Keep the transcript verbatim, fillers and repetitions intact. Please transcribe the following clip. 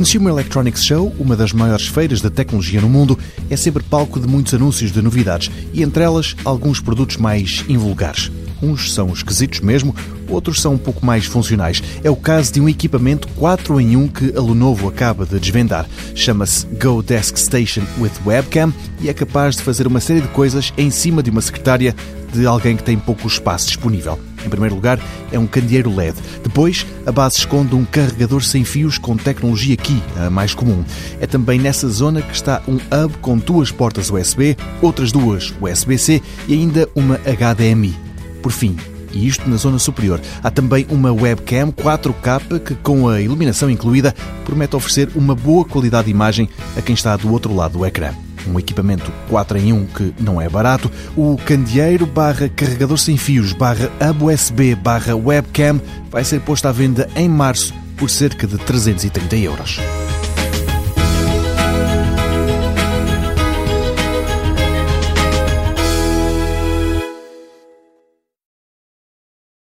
Consumer Electronics Show, uma das maiores feiras de tecnologia no mundo, é sempre palco de muitos anúncios de novidades e, entre elas, alguns produtos mais invulgares. Uns são esquisitos mesmo, outros são um pouco mais funcionais. É o caso de um equipamento quatro em um que a Lenovo acaba de desvendar. Chama-se Go Desk Station with Webcam e é capaz de fazer uma série de coisas em cima de uma secretária de alguém que tem pouco espaço disponível. Em primeiro lugar, é um candeeiro L E D. Depois, a base esconde um carregador sem fios com tecnologia Qi, a mais comum. É também nessa zona que está um hub com duas portas U S B, outras duas U S B C e ainda uma H D M I. Por fim, e isto na zona superior, há também uma webcam quatro K que, com a iluminação incluída, promete oferecer uma boa qualidade de imagem a quem está do outro lado do ecrã. Um equipamento quatro em um que não é barato, o candeeiro barra carregador sem fios barra hub U S B barra webcam vai ser posto à venda em março por cerca de trezentos e trinta euros.